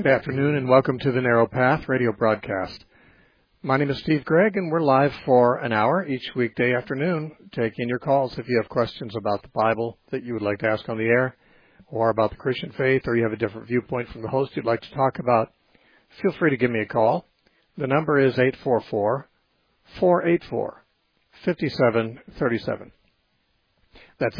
Good afternoon and welcome to the Narrow Path radio broadcast. My name is Steve Gregg and we're live for an hour each weekday afternoon, taking your calls if you have questions about the Bible that you would like to ask on the air, or about the Christian faith, or you have a different viewpoint from the host you'd like to talk about. Feel free to give me a call. The number is 844-484-5737. That's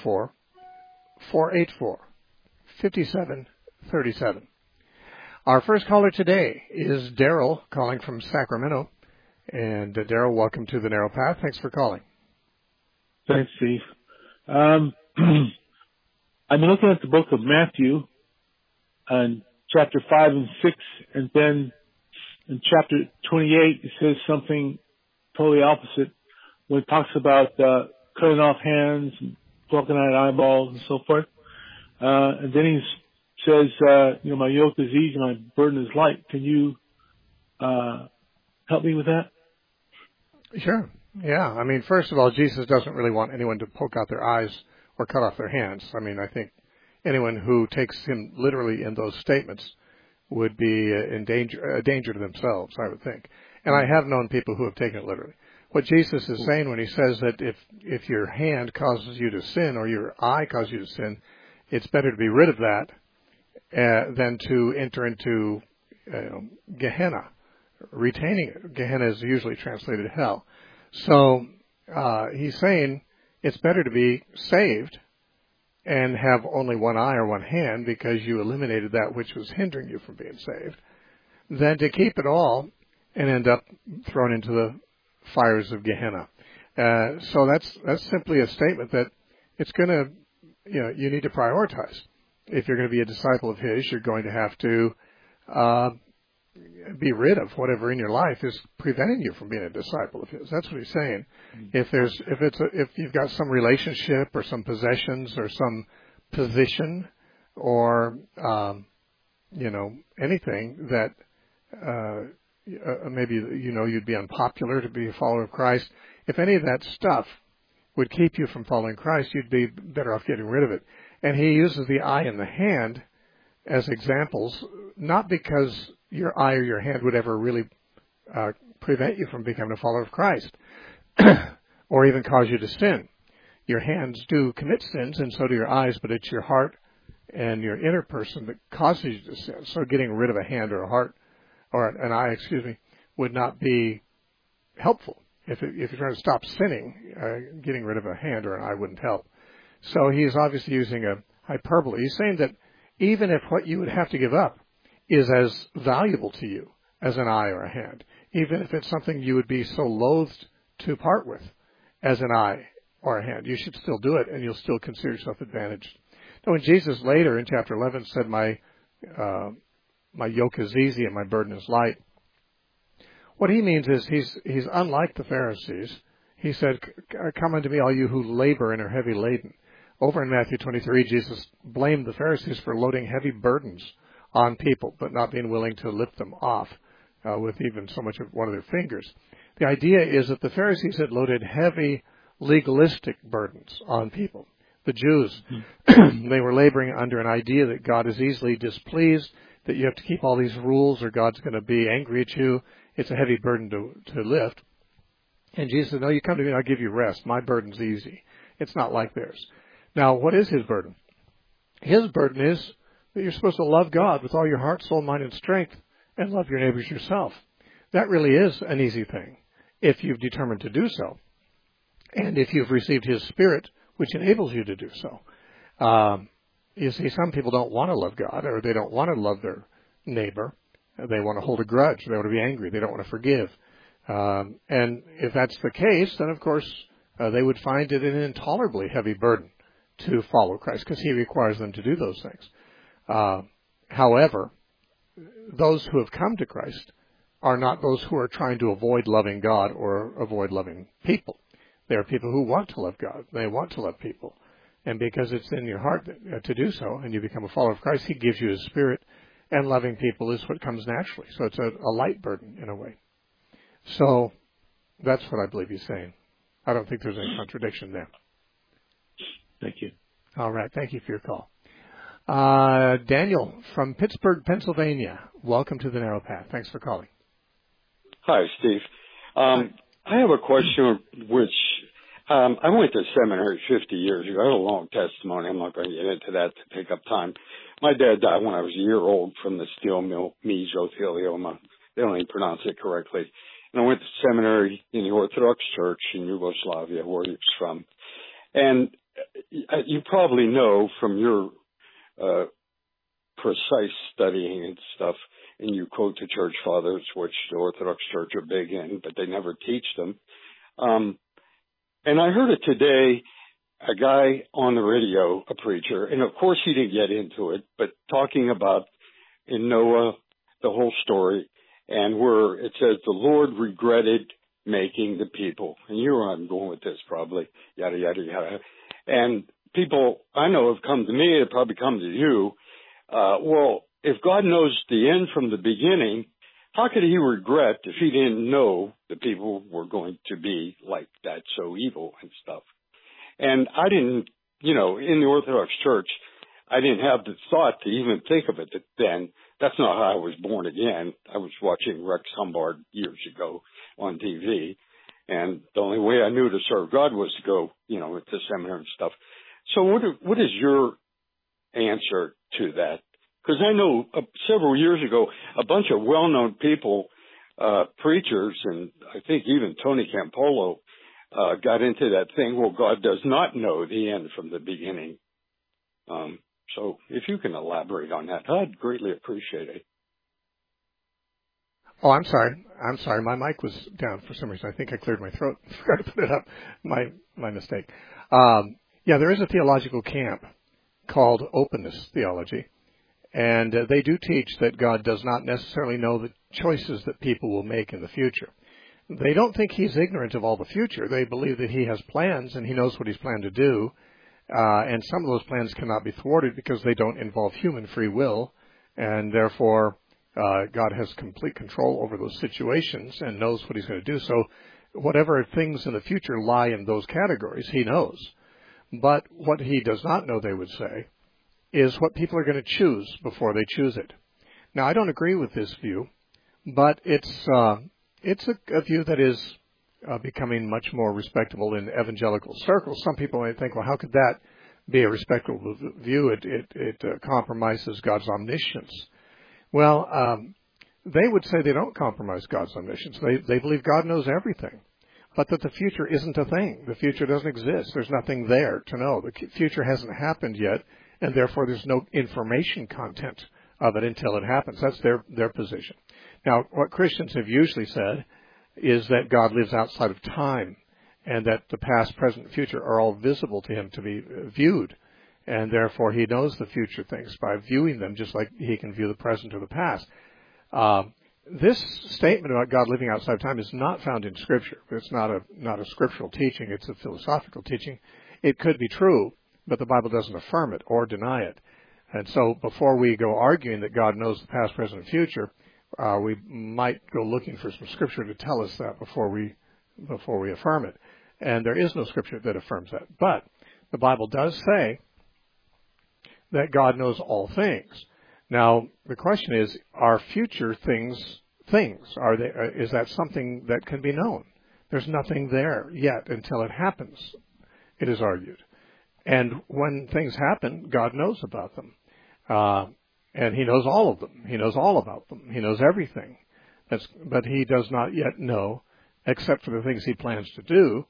844-484-5737. Our first caller today is Daryl, calling from Sacramento. And Daryl, welcome to the Narrow Path. Thanks for calling. Thanks, Steve. I've been looking at the book of Matthew, and chapter 5 and 6, and then in chapter 28 it says something totally opposite when it talks about cutting off hands, and plucking out eyeballs, and so forth. And then he says, my yoke is easy, my burden is light. Can you help me with that? Sure. Yeah. I mean, first of all, Jesus doesn't really want anyone to poke out their eyes or cut off their hands. I mean, I think anyone who takes him literally in those statements would be a danger to themselves, I would think. And I have known people who have taken it literally. What Jesus is saying when he says that if your hand causes you to sin or your eye causes you to sin, it's better to be rid of that than to enter into Gehenna. Retaining it. Gehenna is usually translated hell. So he's saying it's better to be saved and have only one eye or one hand because you eliminated that which was hindering you from being saved, than to keep it all and end up thrown into the fires of Gehenna. So that's simply a statement that it's going to, you need to prioritize. If you're going to be a disciple of his, you're going to have to be rid of whatever in your life is preventing you from being a disciple of his. That's what he's saying. If you've got some relationship or some possessions or some position or anything that maybe you'd be unpopular to be a follower of Christ, if any of that stuff would keep you from following Christ, you'd be better off getting rid of it. And he uses the eye and the hand as examples, not because your eye or your hand would ever really prevent you from becoming a follower of Christ or even cause you to sin. Your hands do commit sins, and so do your eyes, but it's your heart and your inner person that causes you to sin. So getting rid of a hand or a heart or an eye, would not be helpful. If you're trying to stop sinning, getting rid of a hand or an eye wouldn't help. So he's obviously using a hyperbole. He's saying that even if what you would have to give up is as valuable to you as an eye or a hand, even if it's something you would be so loath to part with as an eye or a hand, you should still do it, and you'll still consider yourself advantaged. Now, when Jesus later in chapter 11 said, my yoke is easy and my burden is light, what he means is he's unlike the Pharisees. He said, come unto me, all you who labor and are heavy laden. Over in Matthew 23, Jesus blamed the Pharisees for loading heavy burdens on people, but not being willing to lift them off with even so much of one of their fingers. The idea is that the Pharisees had loaded heavy legalistic burdens on people. The Jews, they were laboring under an idea that God is easily displeased, that you have to keep all these rules or God's going to be angry at you. It's a heavy burden to lift. And Jesus said, no, you come to me and I'll give you rest. My burden's easy. It's not like theirs. Now, what is his burden? His burden is that you're supposed to love God with all your heart, soul, mind, and strength, and love your neighbors yourself. That really is an easy thing if you've determined to do so, and if you've received his Spirit, which enables you to do so. You see, some people don't want to love God, or they don't want to love their neighbor. They want to hold a grudge. They want to be angry. They don't want to forgive. And if that's the case, then, of course, they would find it an intolerably heavy burden to follow Christ, because he requires them to do those things. However, those who have come to Christ are not those who are trying to avoid loving God or avoid loving people. They are people who want to love God. They want to love people. And because it's in your heart to do so, and you become a follower of Christ, he gives you his Spirit, and loving people is what comes naturally. So it's a light burden in a way. So that's what I believe he's saying. I don't think there's any contradiction there. Thank you. All right. Thank you for your call. Daniel from Pittsburgh, Pennsylvania. Welcome to the Narrow Path. Thanks for calling. Hi, Steve. I have a question which I went to seminary 50 years ago. I have a long testimony. I'm not going to get into that to take up time. My dad died when I was a year old from the steel mill mesothelioma. They don't even pronounce it correctly. And I went to seminary in the Orthodox Church in Yugoslavia, where he was from. And you probably know from your precise studying and stuff, and you quote the church fathers, which the Orthodox Church are big in, but they never teach them. And I heard it today, a guy on the radio, a preacher, and of course he didn't get into it, but talking about in Noah, the whole story, and where it says the Lord regretted making the people. And you know where I'm going with this probably, yada, yada, yada. And people I know have come to me, have probably come to you. Well, if God knows the end from the beginning, how could he regret if he didn't know the people were going to be like that, so evil and stuff? And I didn't, in the Orthodox Church, I didn't have the thought to even think of it then. That's not how I was born again. I was watching Rex Humbard years ago on TV. And the only way I knew to serve God was to go, to seminary and stuff. So what is your answer to that? Because I know several years ago, a bunch of well-known people, preachers, and I think even Tony Campolo got into that thing, well, God does not know the end from the beginning. So if you can elaborate on that, I'd greatly appreciate it. Oh, I'm sorry. My mic was down for some reason. I think I cleared my throat. Forgot to put it up. My mistake. There is a theological camp called openness theology. And they do teach that God does not necessarily know the choices that people will make in the future. They don't think he's ignorant of all the future. They believe that he has plans and he knows what he's planned to do. And some of those plans cannot be thwarted because they don't involve human free will. And therefore, God has complete control over those situations and knows what he's going to do. So whatever things in the future lie in those categories, he knows. But what he does not know, they would say, is what people are going to choose before they choose it. Now, I don't agree with this view, but it's a view that is becoming much more respectable in evangelical circles. Some people might think, well, how could that be a respectable view? It compromises God's omniscience. Well, they would say they don't compromise God's omniscience. They believe God knows everything, but that the future isn't a thing. The future doesn't exist. There's nothing there to know. The future hasn't happened yet, and therefore there's no information content of it until it happens. That's their position. Now, what Christians have usually said is that God lives outside of time, and that the past, present, and future are all visible to him to be viewed, and therefore he knows the future things by viewing them just like he can view the present or the past. This statement about God living outside of time is not found in Scripture. It's not a scriptural teaching. It's a philosophical teaching. It could be true, but the Bible doesn't affirm it or deny it. And so before we go arguing that God knows the past, present, and future, we might go looking for some Scripture to tell us that before we affirm it. And there is no Scripture that affirms that. But the Bible does say that God knows all things. Now, the question is, are future things? Is that something that can be known? There's nothing there yet until it happens, it is argued. And when things happen, God knows about them. And he knows all of them. He knows all about them. He knows everything. But he does not yet know, except for the things he plans to do,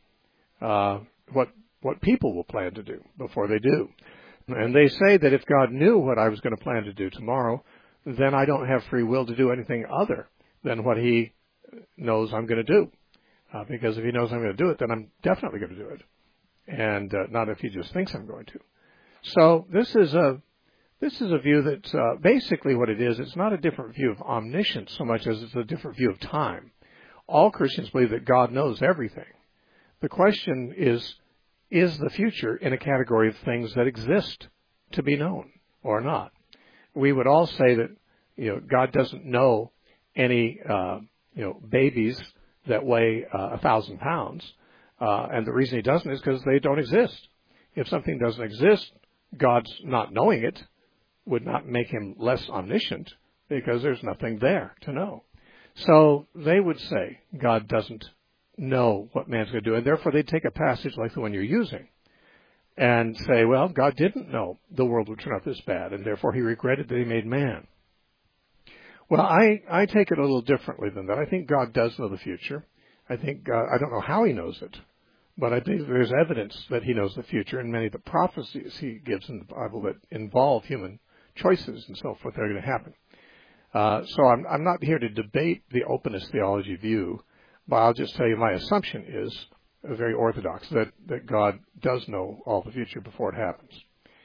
what people will plan to do before they do. And they say that if God knew what I was going to plan to do tomorrow, then I don't have free will to do anything other than what he knows I'm going to do. Because if he knows I'm going to do it, then I'm definitely going to do it. And not if he just thinks I'm going to. So this is a view that basically what it is, it's not a different view of omniscience so much as it's a different view of time. All Christians believe that God knows everything. The question is the future in a category of things that exist to be known or not? We would all say that, God doesn't know any, babies that weigh 1,000 pounds. And the reason he doesn't is because they don't exist. If something doesn't exist, God's not knowing it. would not make him less omniscient, because there's nothing there to know. So they would say God doesn't know what man's going to do, and therefore they'd take a passage like the one you're using and say, well, God didn't know the world would turn out this bad, and therefore he regretted that he made man. Well, I take it a little differently than that. I think God does know the future. I think I don't know how he knows it, but I think there's evidence that he knows the future, and many of the prophecies he gives in the Bible that involve human choices and so forth are going to happen. So I'm not here to debate the openness theology view, but I'll just tell you my assumption is very orthodox, that God does know all the future before it happens,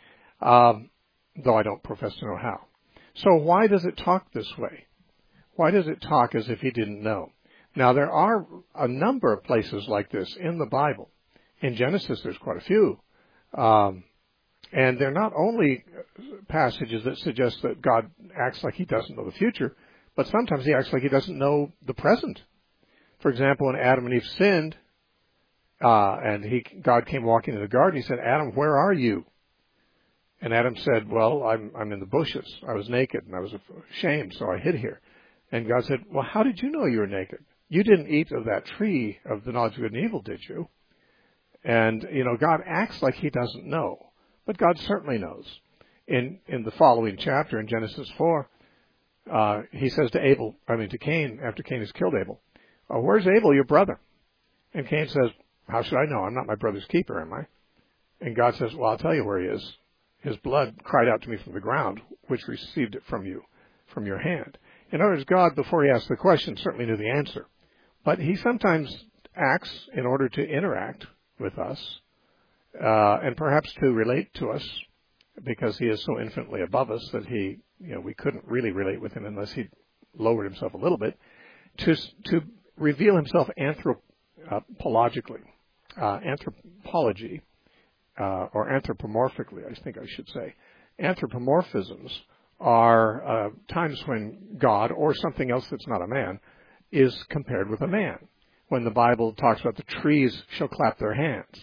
though I don't profess to know how. So why does it talk this way? Why does it talk as if he didn't know? Now, there are a number of places like this in the Bible. In Genesis, there's quite a few. And they're not only passages that suggest that God acts like he doesn't know the future, but sometimes he acts like he doesn't know the present. For example, when Adam and Eve sinned, and God came walking in the garden, he said, Adam, where are you? And Adam said, well, I'm in the bushes. I was naked and I was ashamed, so I hid here. And God said, well, how did you know you were naked? You didn't eat of that tree of the knowledge of good and evil, did you? And, God acts like he doesn't know, but God certainly knows. In the following chapter, in Genesis 4, he says to Cain, after Cain has killed Abel, where's Abel, your brother? And Cain says, how should I know? I'm not my brother's keeper, am I? And God says, well, I'll tell you where he is. His blood cried out to me from the ground, which received it from you, from your hand. In other words, God, before he asked the question, certainly knew the answer. But he sometimes acts in order to interact with us, and perhaps to relate to us, because he is so infinitely above us that we couldn't really relate with him unless he lowered himself a little bit, to reveal himself anthropologically, anthropology, or anthropomorphically, I think I should say. Anthropomorphisms are times when God, or something else that's not a man, is compared with a man. When the Bible talks about the trees shall clap their hands.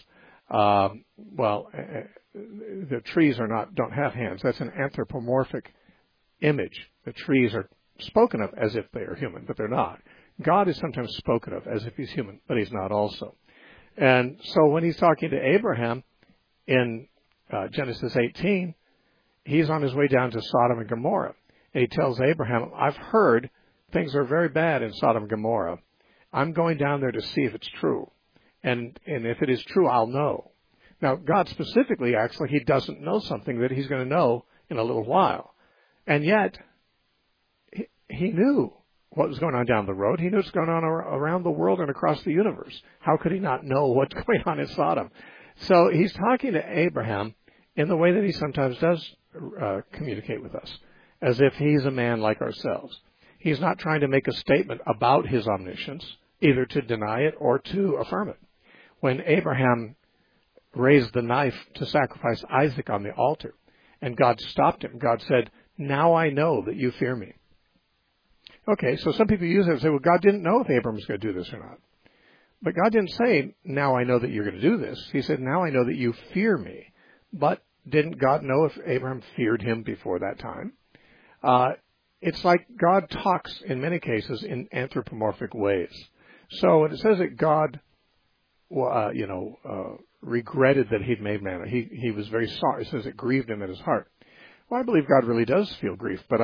The trees don't have hands. That's an anthropomorphic image. The trees are spoken of as if they are human, but they're not. God is sometimes spoken of as if he's human, but he's not also. And so when he's talking to Abraham in Genesis 18, he's on his way down to Sodom and Gomorrah. And he tells Abraham, I've heard things are very bad in Sodom and Gomorrah. I'm going down there to see if it's true. And if it is true, I'll know. Now, God specifically acts like he doesn't know something that he's going to know in a little while. And yet, he knew what was going on down the road. He knew what's going on around the world and across the universe. How could he not know what's going on in Sodom? So he's talking to Abraham in the way that he sometimes does communicate with us, as if he's a man like ourselves. He's not trying to make a statement about his omniscience, either to deny it or to affirm it. When Abraham raised the knife to sacrifice Isaac on the altar, and God stopped him, God said, now I know that you fear me. Okay, so some people use it and say, well, God didn't know if Abraham was going to do this or not. But God didn't say, now I know that you're going to do this. He said, now I know that you fear me. But didn't God know if Abraham feared him before that time? It's like God talks in many cases in anthropomorphic ways. So when it says that God, regretted that he'd made man, he was very sorry. It says it grieved him in his heart. Well, I believe God really does feel grief, but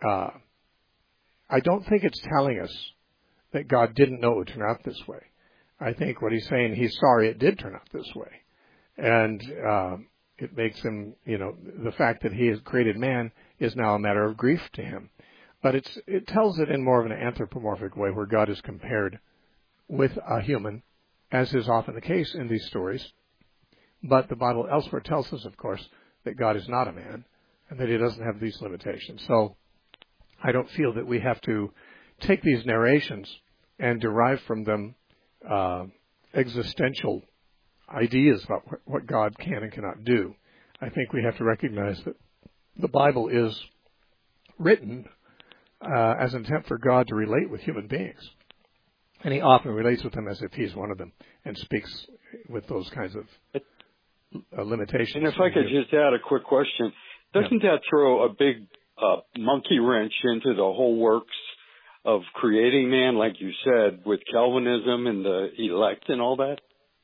I don't think it's telling us that God didn't know it would turn out this way. I think what he's saying, he's sorry it did turn out this way. And it makes him, the fact that he has created man is now a matter of grief to him. But it tells it in more of an anthropomorphic way, where God is compared with a human, as is often the case in these stories. But the Bible elsewhere tells us, of course, that God is not a man and that he doesn't have these limitations. So I don't feel that we have to take these narrations and derive from them existential ideas about what God can and cannot do. I think we have to recognize that the Bible is written as an attempt for God to relate with human beings. And he often relates with them as if he's one of them and speaks with those kinds of limitations. And if I could just add a quick question. doesn't that throw a big monkey wrench into the whole works of creating man, like you said, with Calvinism and the elect and all that?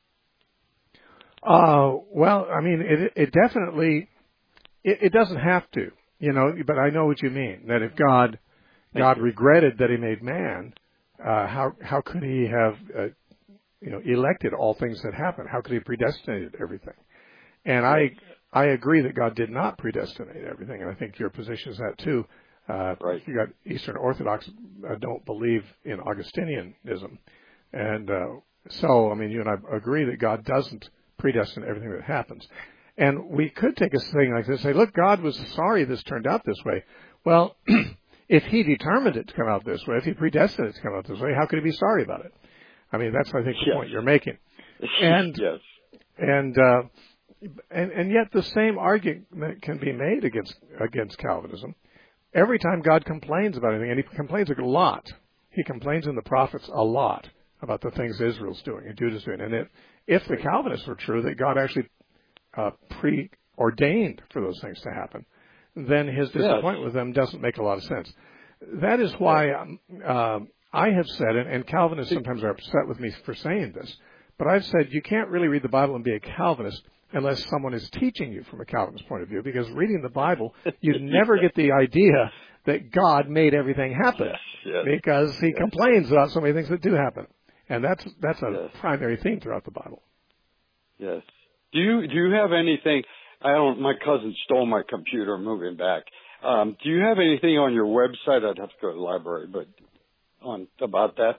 Well, I mean, it definitely, it doesn't have to, but I know what you mean, that if God regretted that he made man, how could he have, elected all things that happen? How could he have predestinated everything? And I agree that God did not predestinate everything, and I think your position is that too. Right. You got Eastern Orthodox don't believe in Augustinianism, and so I mean, you and I agree that God doesn't predestine everything that happens. And we could take a thing like this and say, look, God was sorry this turned out this way. Well, if he determined it to come out this way, if he predestined it to come out this way, how could he be sorry about it? I mean, that's, I think, the point you're making. And, and yet the same argument can be made against Calvinism. Every time God complains about anything, and he complains a lot, he complains in the prophets a lot about the things Israel's doing and Judah's doing. And if the Calvinists were true, that God actually preordained for those things to happen, then his disappointment with them doesn't make a lot of sense. That is why I have said, and Calvinists sometimes are upset with me for saying this, but I've said you can't really read the Bible and be a Calvinist unless someone is teaching you from a Calvinist point of view, because reading the Bible, you never get the idea that God made everything happen, because he complains about so many things that do happen. And that's a primary theme throughout the Bible. Yes. Do you have anything? My cousin stole my computer moving back. Do you have anything on your website? I'd have to go to the library, but about that?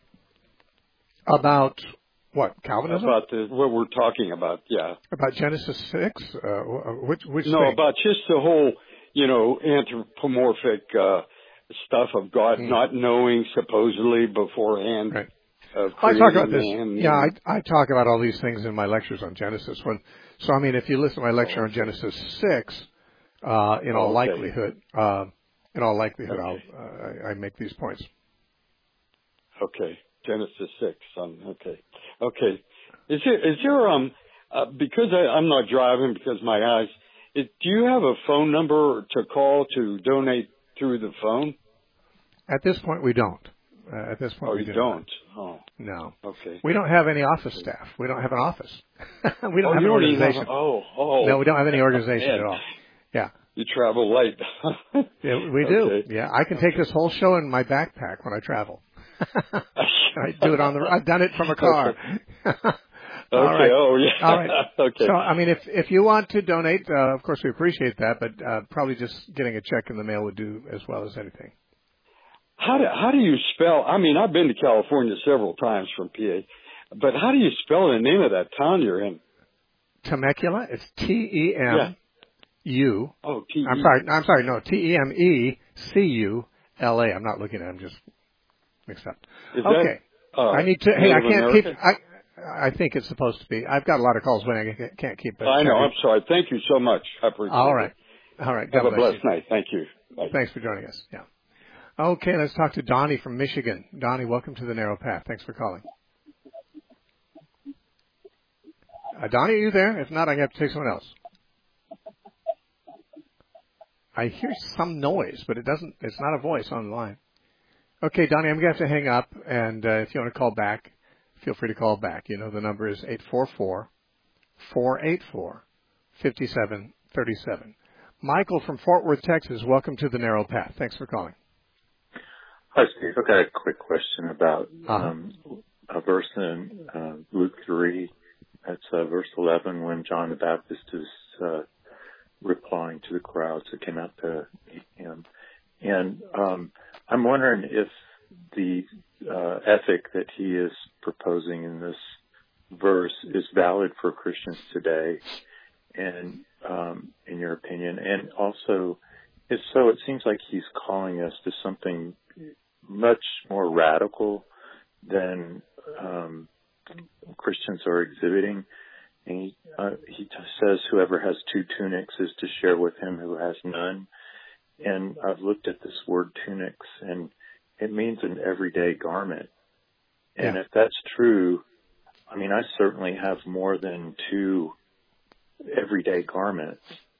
About what? Calvinism? About what we're talking about, yeah. About Genesis 6? Which No, thing? about just the whole, anthropomorphic stuff of God not knowing supposedly beforehand. Right. I talk about this. Yeah, I talk about all these things in my lectures on Genesis. So, I mean, if you listen to my lecture on Genesis 6, in all likelihood, I make these points. Okay, Genesis 6. Okay. Is there because I'm not driving because of my eyes? Do you have a phone number to call to donate through the phone? At this point, we don't. At this point, we don't. Oh, no. Okay. We don't have any office staff. We don't have an office. We don't have an organization. No, we don't have any organization at all. Yeah. You travel light. Yeah, we do. Okay. Yeah, I can take this whole show in my backpack when I travel. I do it I've done it from a car. All right. Oh, yeah. All right. Okay. So, I mean, if you want to donate, of course we appreciate that, but probably just getting a check in the mail would do as well as anything. How do you spell? I mean, I've been to California several times from PA, but how do you spell the name of that town you're in? Temecula. It's T-E-M-U. Oh, T-E. I'm sorry. No, T-E-M-E-C-U-L-A. I'm not looking at it. I'm just mixed up. Okay. I need to. Hey, I can't keep. I think it's supposed to be. I've got a lot of calls when I can't keep it. I know. I'm sorry. Thank you so much. I appreciate it. All right. Have a blessed night. Thank you. Bye. Thanks for joining us. Yeah. Okay, let's talk to Donnie from Michigan. Donnie, welcome to the Narrow Path. Thanks for calling. Donnie, are you there? If not, I'm going to have to take someone else. I hear some noise, but it's not a voice on the line. Okay, Donnie, I'm going to have to hang up, and if you want to call back, feel free to call back. You know, the number is 844-484-5737. Michael from Fort Worth, Texas, welcome to the Narrow Path. Thanks for calling. Hi, Steve. I've got a quick question about a verse in Luke 3. That's verse 11 when John the Baptist is replying to the crowds that came out to meet him. And I'm wondering if the ethic that he is proposing in this verse is valid for Christians today, and in your opinion. And also, if so, it seems like he's calling us to something much more radical than Christians are exhibiting. And he says whoever has two tunics is to share with him who has none. And I've looked at this word tunics, and it means an everyday garment. And if that's true, I mean, I certainly have more than two everyday garments.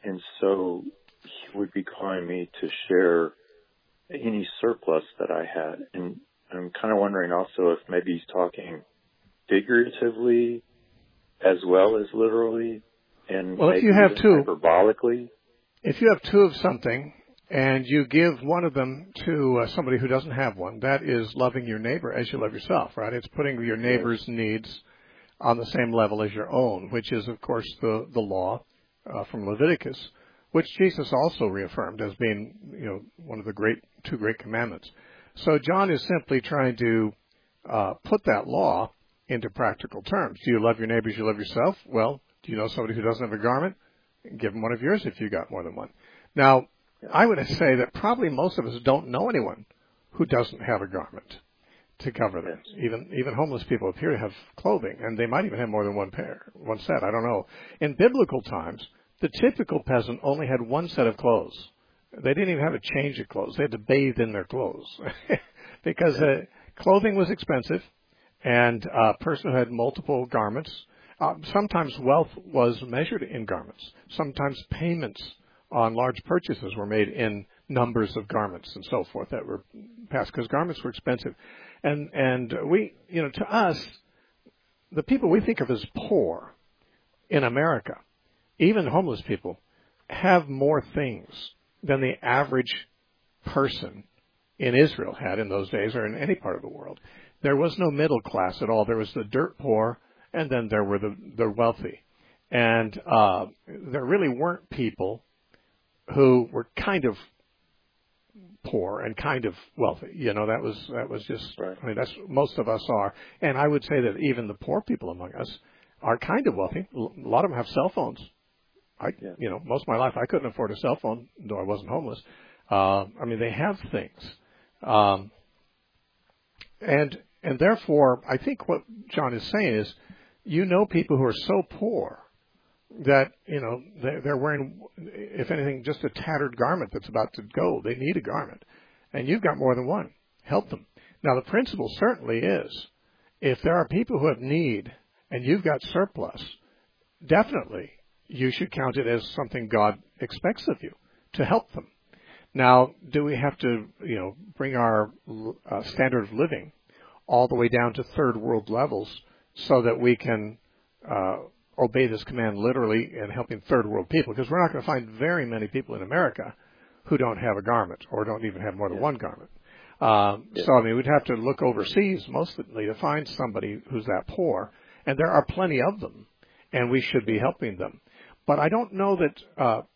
And so he would be calling me to share any surplus that I had. And I'm kind of wondering also if maybe he's talking figuratively as well as literally, and well, maybe if you have two, hyperbolically. If you have two of something and you give one of them to somebody who doesn't have one, that is loving your neighbor as you love yourself, right? It's putting your neighbor's needs on the same level as your own, which is, of course, the law from Leviticus, which Jesus also reaffirmed as being, one of the two great commandments. So John is simply trying to put that law into practical terms. Do you love your neighbor as you love yourself? Well, do you know somebody who doesn't have a garment? Give them one of yours if you got more than one. Now, I would say that probably most of us don't know anyone who doesn't have a garment to cover them. Even homeless people appear to have clothing, and they might even have more than one set. I don't know. In biblical times, the typical peasant only had one set of clothes. They didn't even have a change of clothes. They had to bathe in their clothes because clothing was expensive, and a person who had multiple garments, sometimes wealth was measured in garments. Sometimes payments on large purchases were made in numbers of garments and so forth that were passed because garments were expensive. And we, to us, the people we think of as poor in America, even homeless people, have more things than the average person in Israel had in those days or in any part of the world. There was no middle class at all. There was the dirt poor, and then there were the wealthy. And there really weren't people who were kind of poor and kind of wealthy. That was just, right. I mean, that's most of us are. And I would say that even the poor people among us are kind of wealthy. A lot of them have cell phones. Most of my life I couldn't afford a cell phone, though I wasn't homeless. They have things. And therefore, I think what John is saying is, people who are so poor that, they're wearing, if anything, just a tattered garment that's about to go. They need a garment. And you've got more than one. Help them. Now, the principle certainly is, if there are people who have need and you've got surplus, definitely you should count it as something God expects of you, to help them. Now, do we have to, bring our standard of living all the way down to third world levels so that we can obey this command literally in helping third world people? Because we're not going to find very many people in America who don't have a garment or don't even have more than one garment. So, we'd have to look overseas mostly to find somebody who's that poor. And there are plenty of them, and we should be helping them. But I don't know that,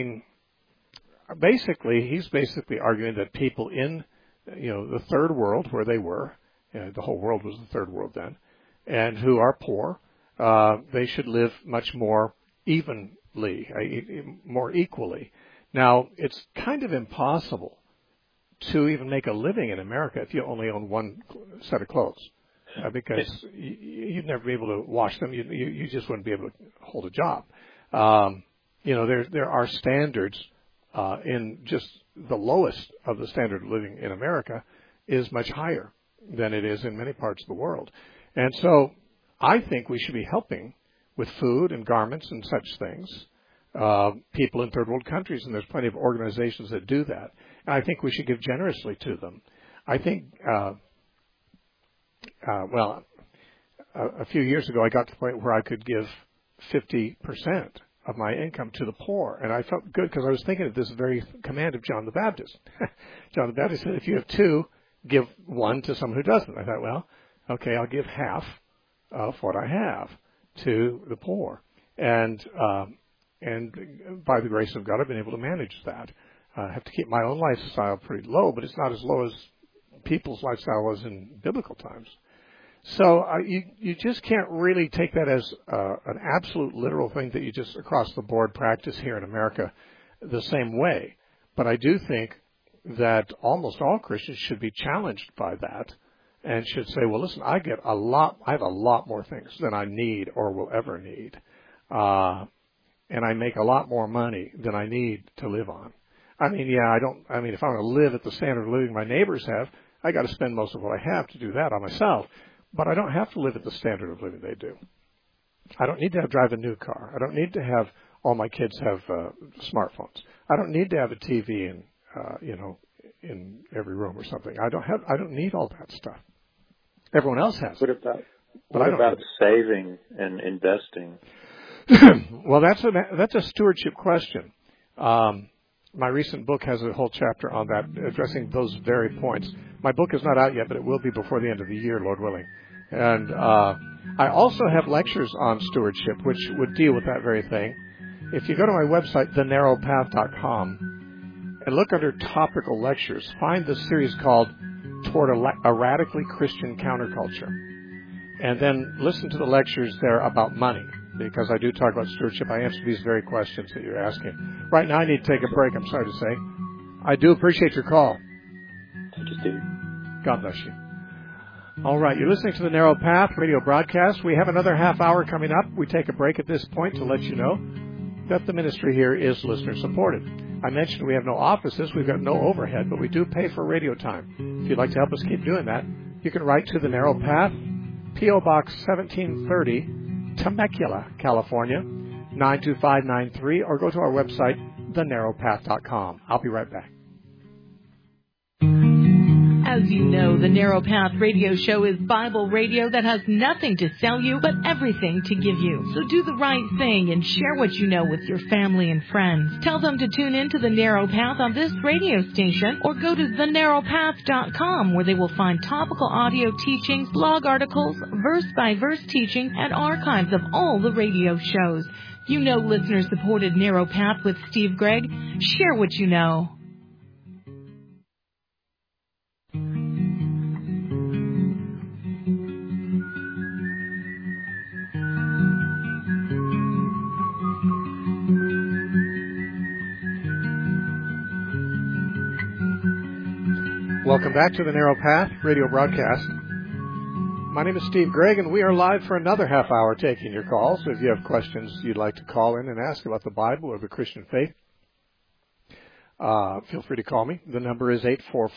he's basically arguing that people in, the third world where they were, the whole world was the third world then, and who are poor, they should live much more evenly, more equally. Now, it's kind of impossible to even make a living in America if you only own one set of clothes, because you'd never be able to wash them. You just wouldn't be able to hold a job. There are standards in just the lowest of the standard of living in America is much higher than it is in many parts of the world. And so I think we should be helping with food and garments and such things, people in third world countries, and there's plenty of organizations that do that. And I think we should give generously to them. I think, a few years ago I got to the point where I could give 50% of my income to the poor, and I felt good because I was thinking of this very command of John the Baptist. John the Baptist said, if you have two, give one to someone who doesn't. I thought, well, okay, I'll give half of what I have to the poor. And by the grace of God, I've been able to manage that. I have to keep my own lifestyle pretty low, but it's not as low as people's lifestyle was in biblical times. So you just can't really take that as an absolute literal thing that you just across the board practice here in America the same way. But I do think that almost all Christians should be challenged by that and should say, well, listen, I have a lot more things than I need or will ever need. And I make a lot more money than I need to live on. If I'm going to live at the standard of living my neighbors have, I got to spend most of what I have to do that on myself. But I don't have to live at the standard of living they do. I don't need to drive a new car. I don't need to have all my kids have smartphones. I don't need to have a TV in every room or something. I don't need all that stuff. Everyone else has. What about saving and investing? Well, that's a stewardship question. My recent book has a whole chapter on that, addressing those very points. My book is not out yet, but it will be before the end of the year, Lord willing. And I also have lectures on stewardship, which would deal with that very thing. If you go to my website, thenarrowpath.com, and look under topical lectures, find the series called Toward a Radically Christian Counterculture. And then listen to the lectures there about money, because I do talk about stewardship. I answer these very questions that you're asking. Right now I need to take a break, I'm sorry to say. I do appreciate your call. Thank you, Steve. God bless you. All right, you're listening to the Narrow Path radio broadcast. We have another half hour coming up. We take a break at this point to let you know that the ministry here is listener-supported. I mentioned we have no offices, we've got no overhead, but we do pay for radio time. If you'd like to help us keep doing that, you can write to the Narrow Path, P.O. Box 1730, Temecula, California, 92593, or go to our website, thenarrowpath.com. I'll be right back. As you know, the Narrow Path radio show is Bible radio that has nothing to sell you, but everything to give you. So do the right thing and share what you know with your family and friends. Tell them to tune in to the Narrow Path on this radio station, or go to thenarrowpath.com, where they will find topical audio teachings, blog articles, verse-by-verse teaching, and archives of all the radio shows. You know listener-supported Narrow Path with Steve Gregg. Share what you know. Welcome back to the Narrow Path radio broadcast. My name is Steve Gregg, and we are live for another half hour taking your calls. So if you have questions you'd like to call in and ask about the Bible or the Christian faith, feel free to call me. The number is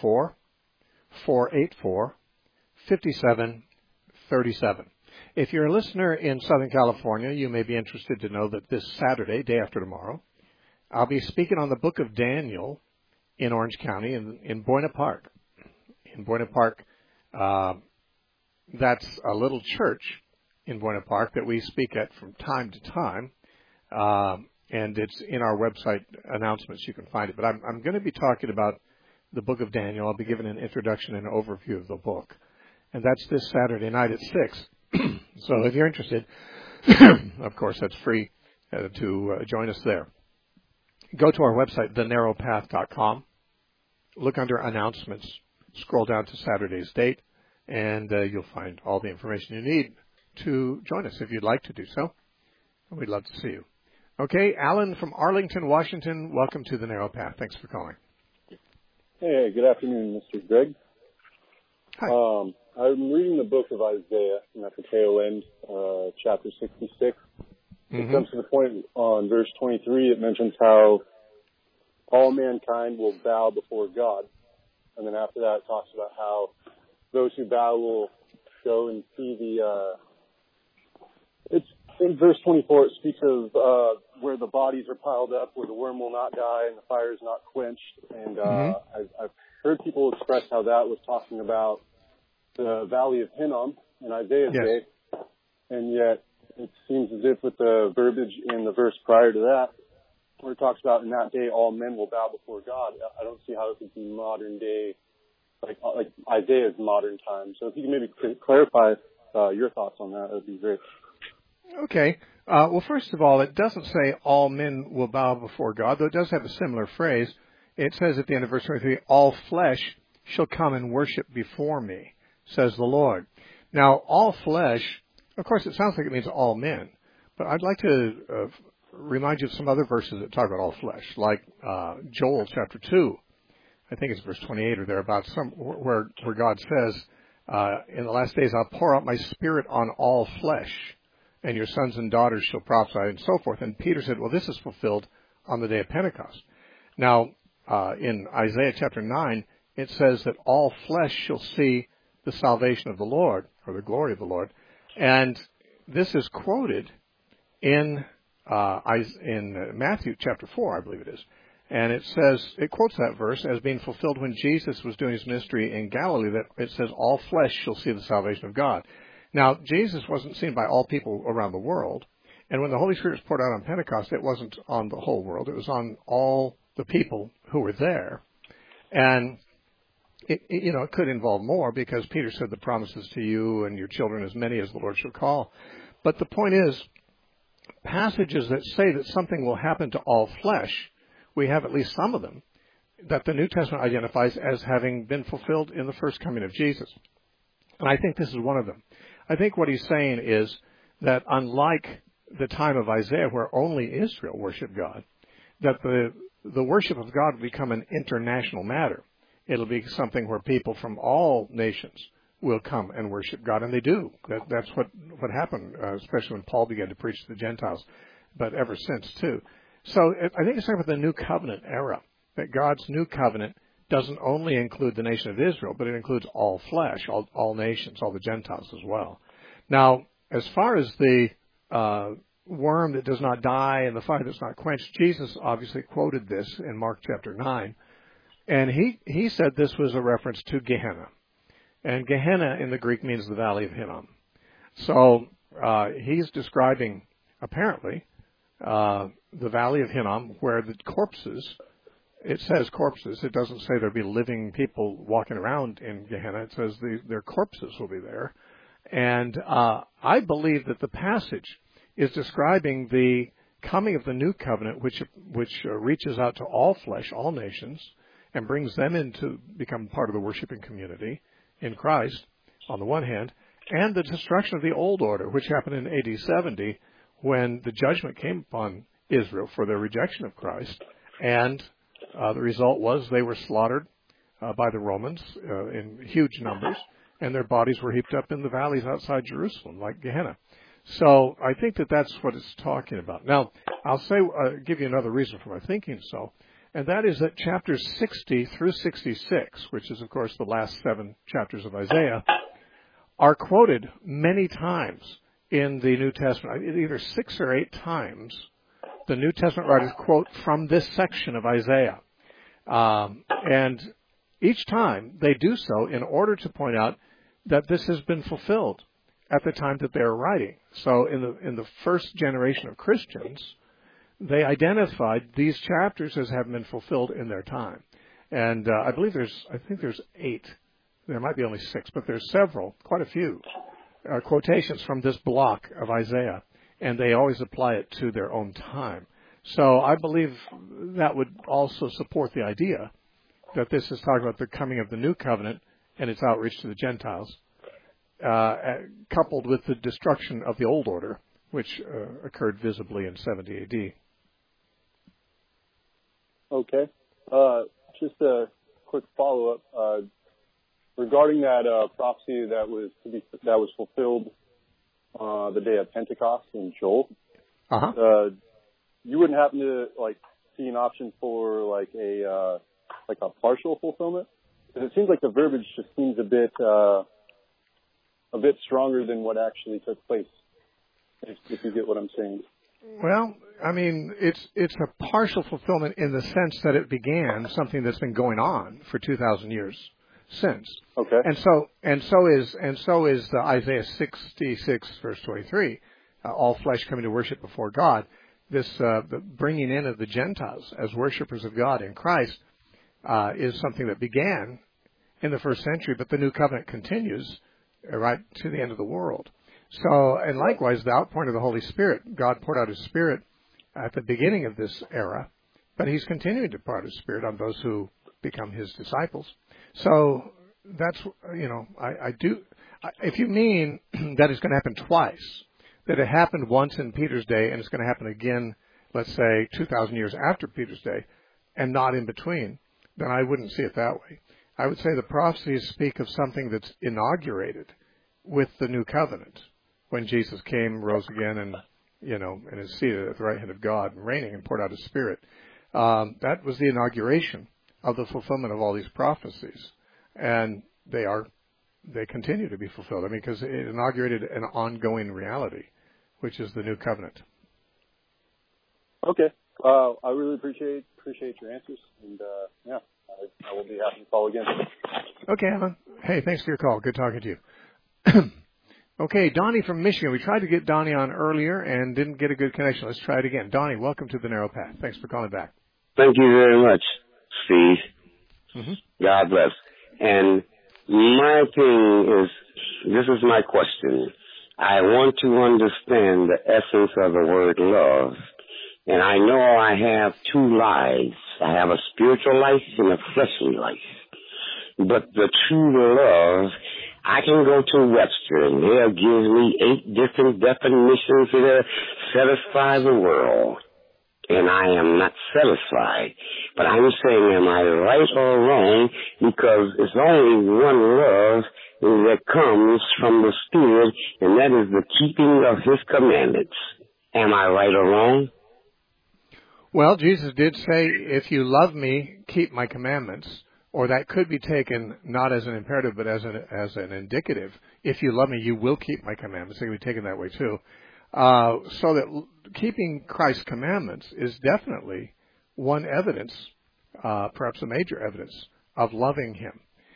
844-484-5737. If you're a listener in Southern California, you may be interested to know that this Saturday, day after tomorrow, I'll be speaking on the book of Daniel in Orange County in Buena Park. In Buena Park, that's a little church in Buena Park that we speak at from time to time, and it's in our website announcements. You can find it. But I'm going to be talking about the book of Daniel. I'll be giving an introduction and overview of the book, and that's this Saturday night at 6. So if you're interested, of course, that's free to join us there. Go to our website, thenarrowpath.com. Look under announcements. Scroll down to Saturday's date, and you'll find all the information you need to join us if you'd like to do so. And we'd love to see you. Okay, Alan from Arlington, Washington, welcome to the Narrow Path. Thanks for calling. Hey, good afternoon, Mr. Gregg. Hi. I'm reading the book of Isaiah, and at the tail end, chapter 66. It comes to the point on verse 23, it mentions how all mankind will bow before God. And then after that, it talks about how those who bow will go and see it's in verse 24, it speaks of where the bodies are piled up, where the worm will not die and the fire is not quenched. And I've heard people express how that was talking about the Valley of Hinnom in Isaiah's day. And yet, it seems as if with the verbiage in the verse prior to that, where it talks about in that day all men will bow before God, I don't see how it could be modern day, like Isaiah's modern time. So if you can maybe clarify your thoughts on that, would be great. Okay. Well, first of all, it doesn't say all men will bow before God, though it does have a similar phrase. It says at the end of verse 23, all flesh shall come and worship before me, says the Lord. Now, all flesh, of course, it sounds like it means all men, but I'd like to remind you of some other verses that talk about all flesh, like Joel chapter 2. I think it's verse 28 or thereabouts, where God says, in the last days I'll pour out my spirit on all flesh, and your sons and daughters shall prophesy, and so forth. And Peter said, well, this is fulfilled on the day of Pentecost. Now, in Isaiah chapter 9, it says that all flesh shall see the salvation of the Lord, or the glory of the Lord. And this is quoted in Matthew chapter 4, I believe it is. And it says, it quotes that verse as being fulfilled when Jesus was doing his ministry in Galilee, that it says, all flesh shall see the salvation of God. Now, Jesus wasn't seen by all people around the world. And when the Holy Spirit was poured out on Pentecost, it wasn't on the whole world. It was on all the people who were there. And, it could involve more because Peter said the promises to you and your children as many as the Lord shall call. But the point is, passages that say that something will happen to all flesh, we have at least some of them, that the New Testament identifies as having been fulfilled in the first coming of Jesus. And I think this is one of them. I think what he's saying is that unlike the time of Isaiah where only Israel worshiped God, that the worship of God will become an international matter. It'll be something where people from all nations will come and worship God, and they do. That's what happened, especially when Paul began to preach to the Gentiles, but ever since too. So I think it's talking about the New Covenant era, that God's New Covenant doesn't only include the nation of Israel, but it includes all flesh, all nations, all the Gentiles as well. Now, as far as the worm that does not die and the fire that's not quenched, Jesus obviously quoted this in Mark chapter 9, and he said this was a reference to Gehenna. And Gehenna in the Greek means the Valley of Hinnom. So he's describing, apparently, the Valley of Hinnom, where the corpses, it says corpses, it doesn't say there'll be living people walking around in Gehenna, it says their corpses will be there. And I believe that the passage is describing the coming of the New Covenant, which reaches out to all flesh, all nations, and brings them in to become part of the worshiping community in Christ, on the one hand, and the destruction of the old order, which happened in AD 70, when the judgment came upon Israel for their rejection of Christ, and the result was they were slaughtered by the Romans in huge numbers, and their bodies were heaped up in the valleys outside Jerusalem, like Gehenna. So I think that that's what it's talking about. Now, I'll give you another reason for my thinking so, and that is that chapters 60 through 66, which is, of course, the last 7 chapters of Isaiah, are quoted many times in the New Testament. Either 6 or 8 times, the New Testament writers quote from this section of Isaiah. And each time they do so in order to point out that this has been fulfilled at the time that they're writing. So in the first generation of Christians, they identified these chapters as having been fulfilled in their time. And I think there's 8. There might be only 6, but there's several, quite a few, quotations from this block of Isaiah, and they always apply it to their own time. So I believe that would also support the idea that this is talking about the coming of the New Covenant and its outreach to the Gentiles, coupled with the destruction of the old order, which occurred visibly in 70 AD. Okay. Just a quick follow-up. Regarding that prophecy that was fulfilled the day of Pentecost in Joel, you wouldn't happen to see an option for a partial fulfillment? Because it seems like the verbiage just seems a bit stronger than what actually took place. If you get what I'm saying. Well, I mean, it's a partial fulfillment in the sense that it began something that's been going on for 2,000 years since. Okay. And so is Isaiah 66 verse 23. All flesh coming to worship before God. This the bringing in of the Gentiles as worshipers of God in Christ is something that began in the first century, but the New Covenant continues right to the end of the world. So, and likewise, the outpouring of the Holy Spirit, God poured out His Spirit at the beginning of this era, but He's continuing to pour out His Spirit on those who become His disciples. So that's, if you mean that it's going to happen twice, that it happened once in Peter's day and it's going to happen again, let's say 2,000 years after Peter's day, and not in between, then I wouldn't see it that way. I would say the prophecies speak of something that's inaugurated with the New Covenant, when Jesus came, rose again, and is seated at the right hand of God, and reigning, and poured out His Spirit. That was the inauguration of the fulfillment of all these prophecies, and they continue to be fulfilled. I mean, because it inaugurated an ongoing reality, which is the New Covenant. Okay. I really appreciate your answers, and I will be happy to call again. Okay, Alan. Hey, thanks for your call. Good talking to you. Okay, Donnie from Michigan. We tried to get Donnie on earlier and didn't get a good connection. Let's try it again. Donnie, welcome to the Narrow Path. Thanks for calling back. Thank you very much, Steve. Mm-hmm. God bless. And my thing is, this is my question. I want to understand the essence of the word love. And I know I have two lives. I have a spiritual life and a fleshly life. But the true love, I can go to Webster and they'll give me 8 different definitions that'll satisfy the world. And I am not satisfied. But I'm saying, am I right or wrong? Because it's only one love that comes from the Spirit, and that is the keeping of His commandments. Am I right or wrong? Well, Jesus did say, if you love me, keep my commandments. Or that could be taken not as an imperative, but as an indicative. If you love me, you will keep my commandments. It can be taken that way too. So that keeping Christ's commandments is definitely one evidence, perhaps a major evidence, of loving Him.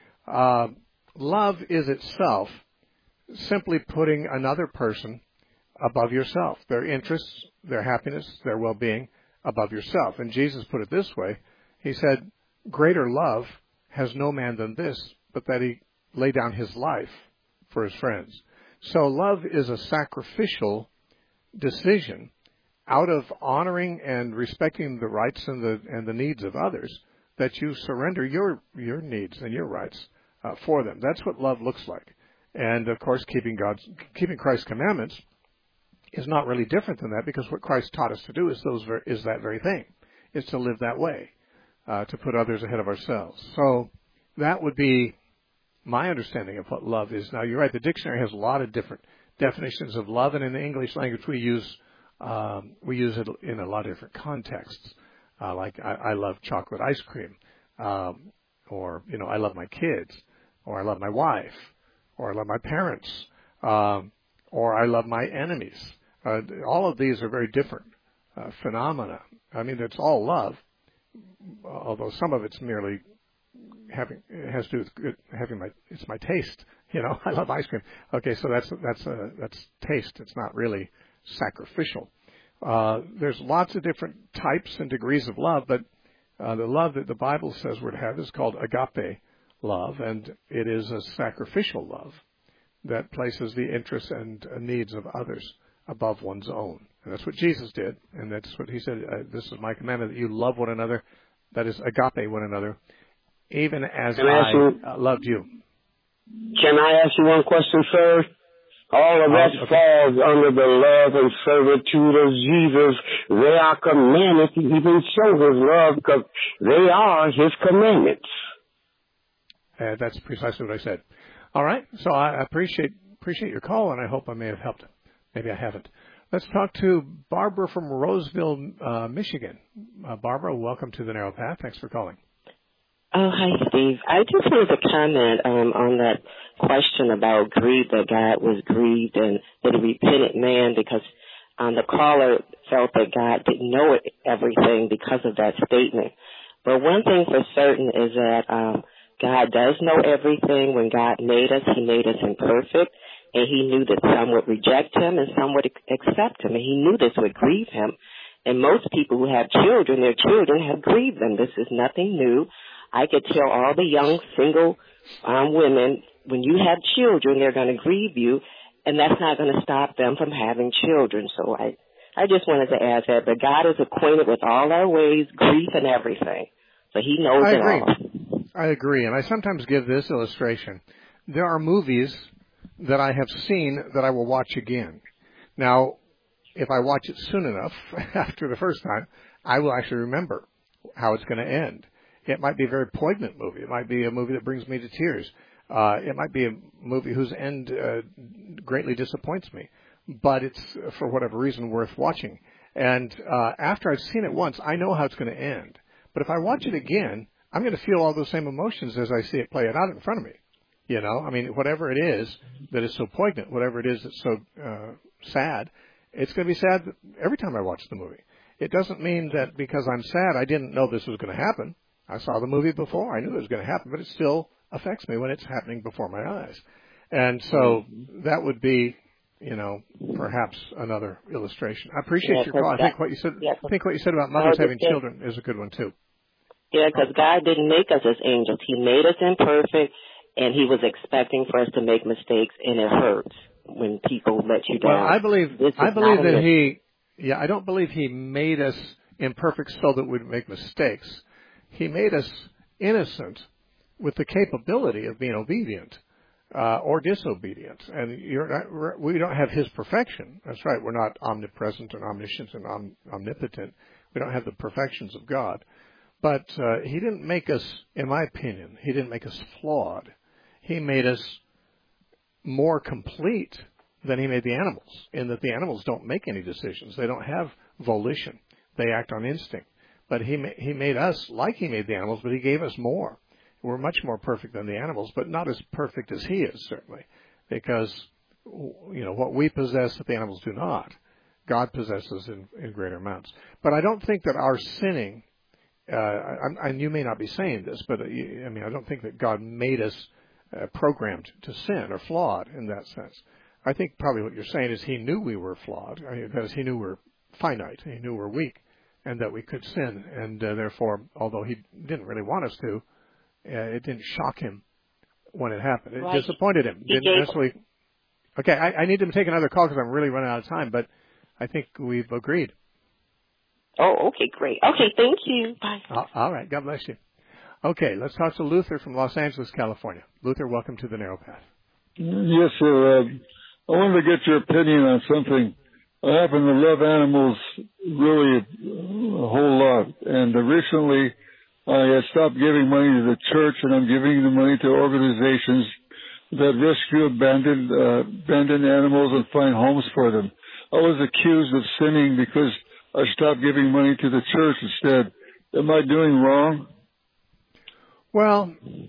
Love is itself simply putting another person above yourself, their interests, their happiness, their well-being above yourself. And Jesus put it this way. He said, greater love has no man than this, but that he lay down his life for his friends. So love is a sacrificial decision out of honoring and respecting the rights and the needs of others, that you surrender your needs and your rights for them. That's what love looks like. And of course, keeping Christ's commandments is not really different than that, because what Christ taught us to do is that very thing, is to live that way, to put others ahead of ourselves. So that would be my understanding of what love is. Now, you're right, the dictionary has a lot of different definitions of love, and in the English language we use it in a lot of different contexts. Like I love chocolate ice cream, or I love my kids, or I love my wife, or I love my parents, or I love my enemies. All of these are very different phenomena. I mean, it's all love, although some of it's merely has to do with it's my taste. I love ice cream. Okay, so that's taste. It's not really sacrificial. There's lots of different types and degrees of love, but the love that the Bible says we're to have is called agape love, and it is a sacrificial love that places the interests and needs of others above one's own. And that's what Jesus did, and that's what He said, this is my commandment, that you love one another, that is agape one another, even as I loved you. Can I ask you one question, sir? All of that falls under the love and servitude of Jesus. They are commandments. He even shows His love because they are His commandments. That's precisely what I said. All right. So I appreciate your call, and I hope I may have helped. Maybe I haven't. Let's talk to Barbara from Roseville, Michigan. Barbara, welcome to the Narrow Path. Thanks for calling. Oh, hi, Steve. I just wanted to comment on that question about grief, that God was grieved and that He repented man, because the caller felt that God didn't know everything because of that statement. But one thing for certain is that God does know everything. When God made us, He made us imperfect, and He knew that some would reject Him and some would accept Him, and He knew this would grieve Him. And most people who have children, their children have grieved them. This is nothing new. I could tell all the young single women, when you have children, they're going to grieve you, and that's not going to stop them from having children. So I just wanted to add that. But God is acquainted with all our ways, grief and everything. So He knows it all. I agree. And I sometimes give this illustration. There are movies that I have seen that I will watch again. Now, if I watch it soon enough after the first time, I will actually remember how it's going to end. It might be a very poignant movie. It might be a movie that brings me to tears. It might be a movie whose end greatly disappoints me. But it's, for whatever reason, worth watching. And after I've seen it once, I know how it's going to end. But if I watch it again, I'm going to feel all those same emotions as I see it play out in front of me. I mean, whatever it is that is so poignant, whatever it is that's so sad, it's going to be sad every time I watch the movie. It doesn't mean that because I'm sad I didn't know this was going to happen. I saw the movie before. I knew it was going to happen, but it still affects me when it's happening before my eyes. And so that would be, perhaps another illustration. I appreciate your call. I think what you said about mothers having children is a good one too. Yeah, because God didn't make us as angels. He made us imperfect, and He was expecting for us to make mistakes, and it hurts when people let you down. Well, I believe that I don't believe He made us imperfect so that we'd make mistakes. He made us innocent with the capability of being obedient or disobedient. And we don't have His perfection. That's right. We're not omnipresent and omniscient and omnipotent. We don't have the perfections of God. But He didn't make us, in my opinion, He didn't make us flawed. He made us more complete than He made the animals, in that the animals don't make any decisions. They don't have volition. They act on instinct. But He made us like He made the animals, but He gave us more. We're much more perfect than the animals, but not as perfect as He is, certainly, because what we possess that the animals do not, God possesses in greater amounts. But I don't think that our sinning, and you may not be saying this, but I don't think that God made us programmed to sin or flawed in that sense. I think probably what you're saying is He knew we were flawed, because He knew we're finite, He knew we're weak, and that we could sin, and therefore, although He didn't really want us to, it didn't shock Him when it happened. It disappointed Him. Didn't necessarily. Okay, I need to take another call because I'm really running out of time, but I think we've agreed. Oh, okay, great. Okay, thank you. Bye. All right, God bless you. Okay, let's talk to Luther from Los Angeles, California. Luther, welcome to the Narrow Path. Yes, sir. I wanted to get your opinion on something. I happen to love animals really a whole lot, and recently I stopped giving money to the church, and I'm giving the money to organizations that rescue abandoned animals and find homes for them. I was accused of sinning because I stopped giving money to the church instead. Am I doing wrong? Well,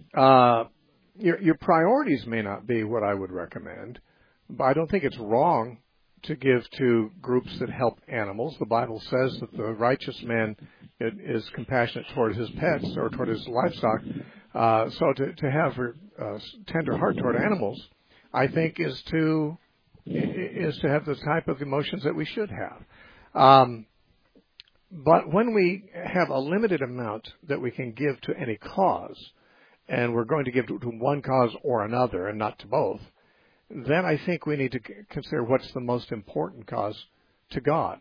your priorities may not be what I would recommend, but I don't think it's wrong to give to groups that help animals. The Bible says that the righteous man is compassionate toward his pets or toward his livestock. So to have a tender heart toward animals, I think, is to have the type of emotions that we should have. But when we have a limited amount that we can give to any cause, and we're going to give to one cause or another and not to both, then I think we need to consider what's the most important cause to God.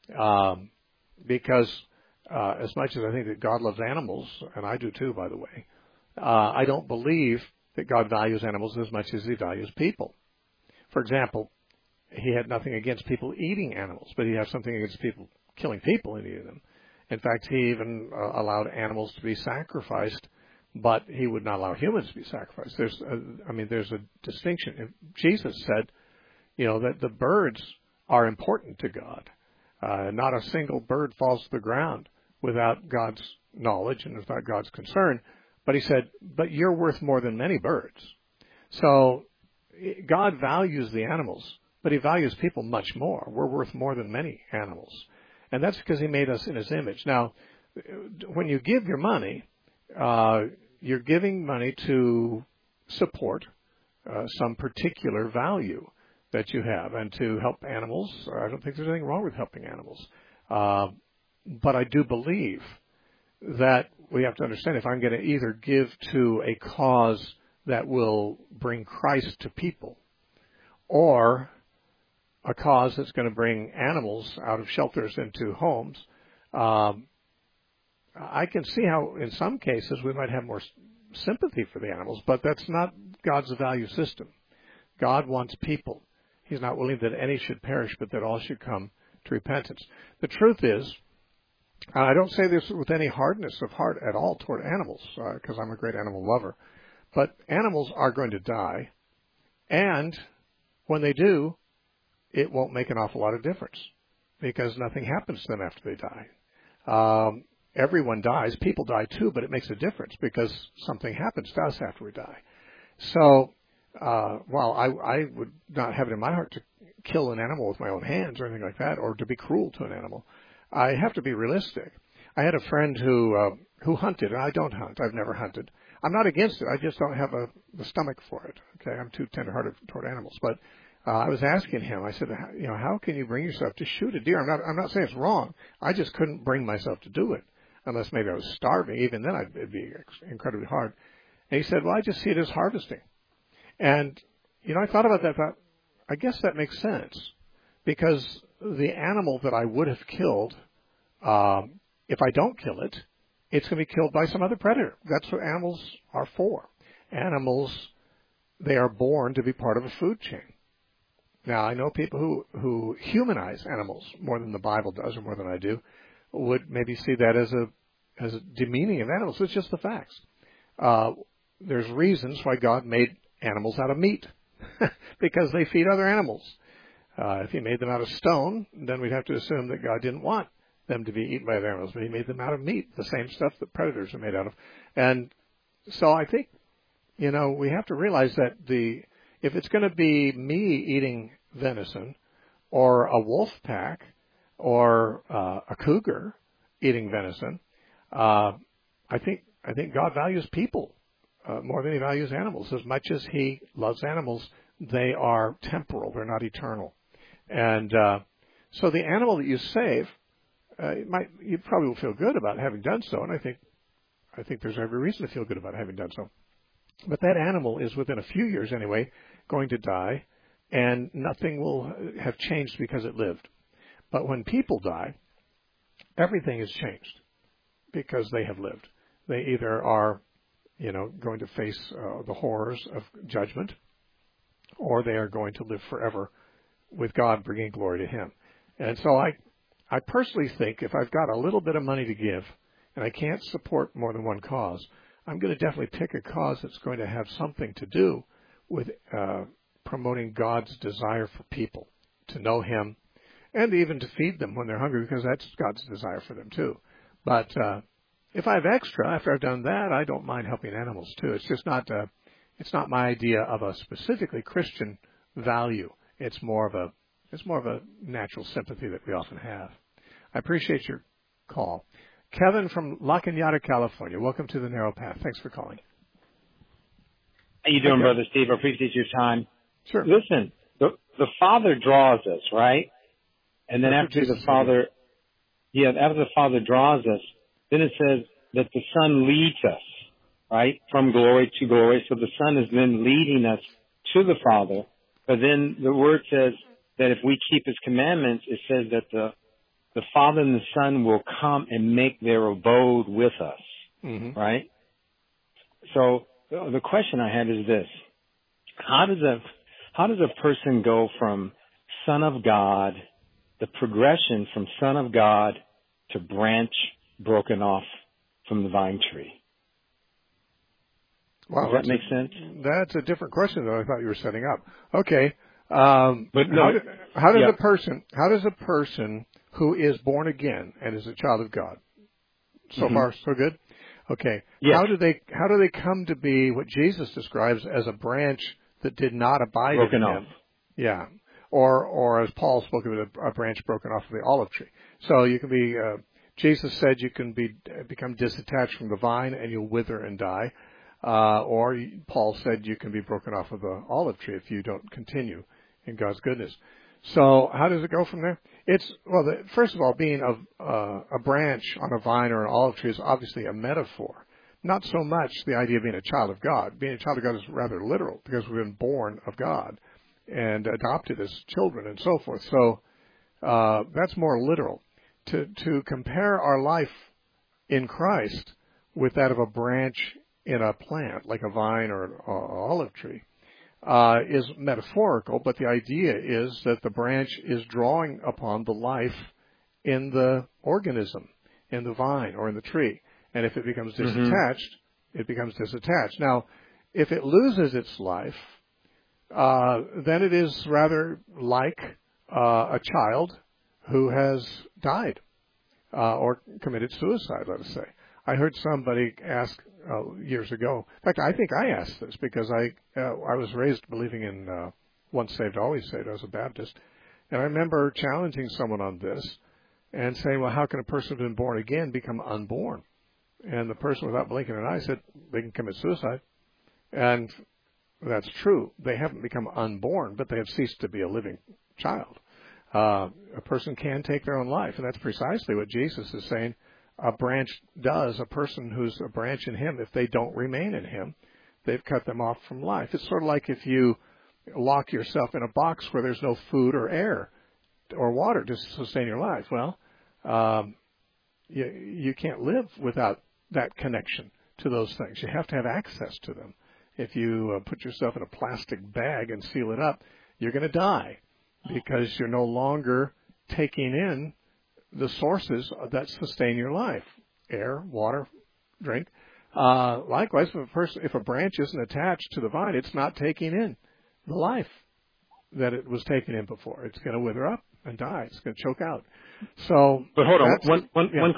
Because as much as I think that God loves animals, and I do too, by the way, I don't believe that God values animals as much as He values people. For example, He had nothing against people eating animals, but He has something against people killing people and eating them. In fact, He even allowed animals to be sacrificed, but He would not allow humans to be sacrificed. There's a distinction. Jesus said, that the birds are important to God. Not a single bird falls to the ground without God's knowledge and without God's concern. But He said, but you're worth more than many birds. So God values the animals, but He values people much more. We're worth more than many animals. And that's because He made us in His image. Now, when you give your money, you're giving money to support some particular value that you have and to help animals. I don't think there's anything wrong with helping animals. But I do believe that we have to understand if I'm going to either give to a cause that will bring Christ to people or a cause that's going to bring animals out of shelters into homes, I can see how in some cases we might have more sympathy for the animals, but that's not God's value system. God wants people. He's not willing that any should perish, but that all should come to repentance. The truth is, and I don't say this with any hardness of heart at all toward animals, because I'm a great animal lover, but animals are going to die, and when they do, it won't make an awful lot of difference, because nothing happens to them after they die. Everyone dies. People die too, but it makes a difference because something happens to us after we die. So while I would not have it in my heart to kill an animal with my own hands or anything like that, or to be cruel to an animal, I have to be realistic. I had a friend who hunted, and I don't hunt. I've never hunted. I'm not against it. I just don't have the stomach for it. Okay, I'm too tenderhearted toward animals. But I was asking him. I said, how can you bring yourself to shoot a deer? I'm not saying it's wrong. I just couldn't bring myself to do it, unless maybe I was starving. Even then, it'd be incredibly hard. And he said, well, I just see it as harvesting. And I thought about that. Thought, I guess that makes sense, because the animal that I would have killed, if I don't kill it, it's going to be killed by some other predator. That's what animals are for. Animals, they are born to be part of a food chain. Now, I know people who humanize animals more than the Bible does, or more than I do, would maybe see that as a demeaning of animals. It's just the facts. There's reasons why God made animals out of meat, because they feed other animals. If he made them out of stone, then we'd have to assume that God didn't want them to be eaten by other animals, but he made them out of meat, the same stuff that predators are made out of. And so I think, we have to realize that if it's going to be me eating venison, or a wolf pack, or a cougar eating venison, I think God values people more than he values animals. As much as he loves animals, they are temporal; they're not eternal. And so the animal that you save, you probably will feel good about having done so, and I think there's every reason to feel good about having done so. But that animal is, within a few years anyway, going to die, and nothing will have changed because it lived. But when people die, everything is changed because they have lived. They either are, going to face the horrors of judgment, or they are going to live forever with God, bringing glory to him. And so I personally think if I've got a little bit of money to give, and I can't support more than one cause, I'm going to definitely pick a cause that's going to have something to do with promoting God's desire for people to know him, and even to feed them when they're hungry, because that's God's desire for them too. But if I have extra after I've done that, I don't mind helping animals too. It's just not my idea of a specifically Christian value. It's more of a natural sympathy that we often have. I appreciate your call. Kevin from La Cañada, California. Welcome to the Narrow Path. Thanks for calling. How you doing, Brother Steve? I appreciate your time. Sure. Listen, the Father draws us, right? And then after the Father draws us, then it says that the Son leads us, right, from glory to glory. So the Son is then leading us to the Father. But then the Word says that if we keep His commandments, it says that the Father and the Son will come and make their abode with us, right? So the question I have is this: how does a person go from Son of God, the progression from Son of God to branch broken off from the vine tree? Wow, does that make sense? That's a different question than I thought you were setting up. Okay, but no, how does a person who is born again and is a child of God, so far so good? Okay, yes. How do they come to be what Jesus describes as a branch that did not abide broken in off? Him? Yeah, or as Paul spoke of it, a branch broken off of the olive tree. So you can be. Jesus said you can become disattached from the vine and you'll wither and die. Or Paul said you can be broken off of the olive tree if you don't continue in God's goodness. So how does it go from there? First of all, being a branch on a vine or an olive tree is obviously a metaphor. Not so much the idea of being a child of God. Being a child of God is rather literal because we've been born of God and adopted as children and so forth. So that's more literal. To compare our life in Christ with that of a branch in a plant, like a vine or an olive tree, is metaphorical, but the idea is that the branch is drawing upon the life in the organism, in the vine or in the tree. And if it becomes disattached, it becomes disattached. Now, if it loses its life, then it is rather like a child who has died or committed suicide, let us say. I heard somebody ask years ago. In fact, I think I asked this because I was raised believing in once saved, always saved. I was a Baptist. And I remember challenging someone on this. and saying, well, how can a person who's been born again become unborn? And the person, without blinking an eye, said they can commit suicide. And that's true. They haven't become unborn, but they have ceased to be a living child. A person can take their own life, and that's precisely what Jesus is saying a branch does. A person who's a branch in him, if they don't remain in him, they've cut them off from life. It's sort of like if you lock yourself in a box where there's no food or air or water to sustain your life. Well, you can't live without that connection to those things. You have to have access to them. If you put yourself in a plastic bag and seal it up, you're going to die because you're no longer taking in the sources that sustain your life: air, water, drink. Likewise, if a branch isn't attached to the vine, it's not taking in the life that it was taking in before. It's going to wither up and die. It's going to choke out. So, but hold on,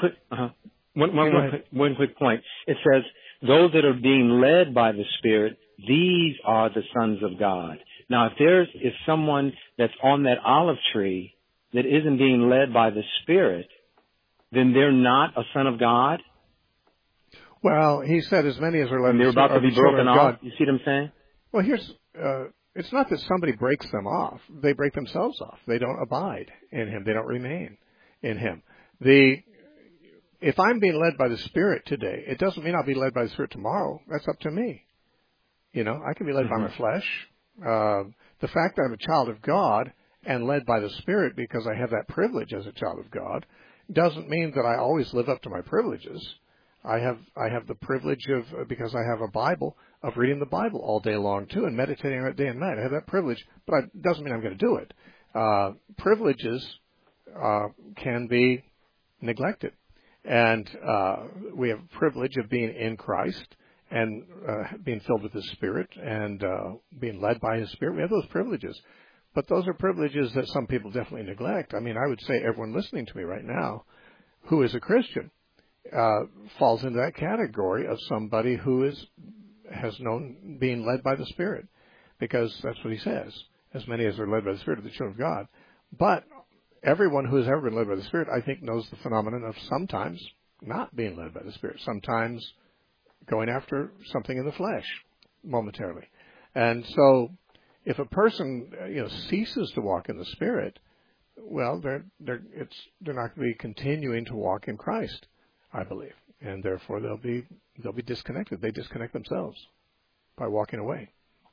one quick point. It says those that are being led by the Spirit, these are the sons of God. Now, if someone that's on that olive tree that isn't being led by the Spirit, then they're not a son of God? Well, he said as many as are led by the Spirit. They're about to be broken off. You see what I'm saying? Well, it's not that somebody breaks them off. They break themselves off. They don't abide in him. They don't remain in him. If I'm being led by the Spirit today, it doesn't mean I'll be led by the Spirit tomorrow. That's up to me. I can be led by my flesh. The fact that I'm a child of God and led by the Spirit because I have that privilege as a child of God doesn't mean that I always live up to my privileges. I have the privilege of, because I have a Bible, of reading the Bible all day long too and meditating on it day and night. I have that privilege, but it doesn't mean I'm going to do it. Privileges can be neglected. And we have privilege of being in Christ and being filled with His Spirit and being led by His Spirit. We have those privileges. But those are privileges that some people definitely neglect. I mean, I would say everyone listening to me right now who is a Christian falls into that category of somebody who has known being led by the Spirit, because that's what He says. As many as are led by the Spirit are the children of God. But everyone who has ever been led by the Spirit, I think, knows the phenomenon of sometimes not being led by the Spirit, sometimes going after something in the flesh momentarily. And so if a person ceases to walk in the Spirit, well, they're not going to be continuing to walk in Christ, I believe, and therefore they'll be disconnected. They disconnect themselves by walking away.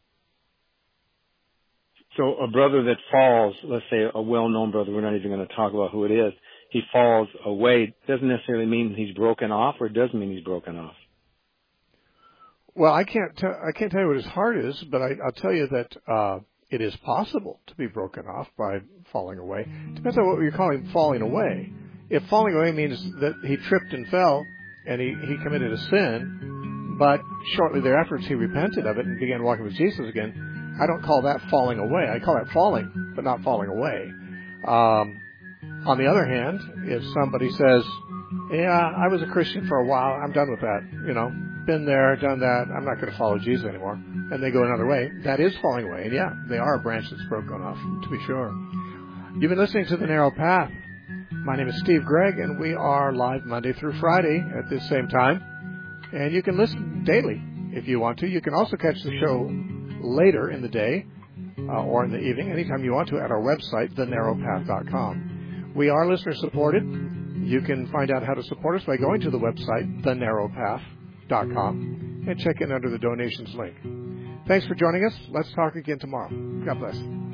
So a brother that falls, let's say a well-known brother, we're not even going to talk about who it is, he falls away, doesn't necessarily mean he's broken off, or it doesn't mean he's broken off? Well, I can't tell you what his heart is, but I'll tell you that it is possible to be broken off by falling away. Depends on what you're calling falling away. If falling away means that he tripped and fell and he committed a sin, but shortly thereafter he repented of it and began walking with Jesus again, I don't call that falling away. I call that falling, but not falling away. On the other hand, if somebody says, yeah, I was a Christian for a while, I'm done with that, been there, done that, I'm not going to follow Jesus anymore, and they go another way, that is falling away. And yeah, they are a branch that's broken off, to be sure. You've been listening to The Narrow Path. My name is Steve Gregg, and we are live Monday through Friday at this same time. And you can listen daily if you want to. You can also catch the show later in the day or in the evening, anytime you want to, at our website, thenarrowpath.com. We are listener-supported. You can find out how to support us by going to the website, thenarrowpath.com, and check in under the donations link. Thanks for joining us. Let's talk again tomorrow. God bless.